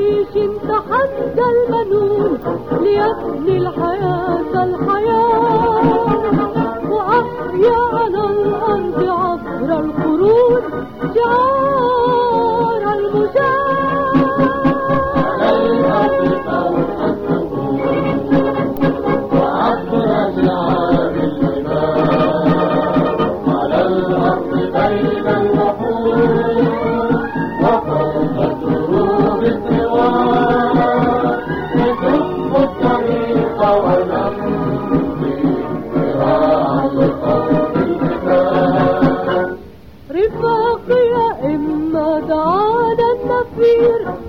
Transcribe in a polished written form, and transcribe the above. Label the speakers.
Speaker 1: يعيش تحدى المنون ليبني الحياة الحياة، وأحيا على الأرض عبر القرون شعار المجاهد.
Speaker 2: على الأرض فوق الثبور وعبر شعار الجبال، على الأرض بين الوحوش وفوق الدروب الثوار، نكب الطريق ونمضي ذراعا لصوت الجبال.
Speaker 1: رفاقي إما دعانا النفير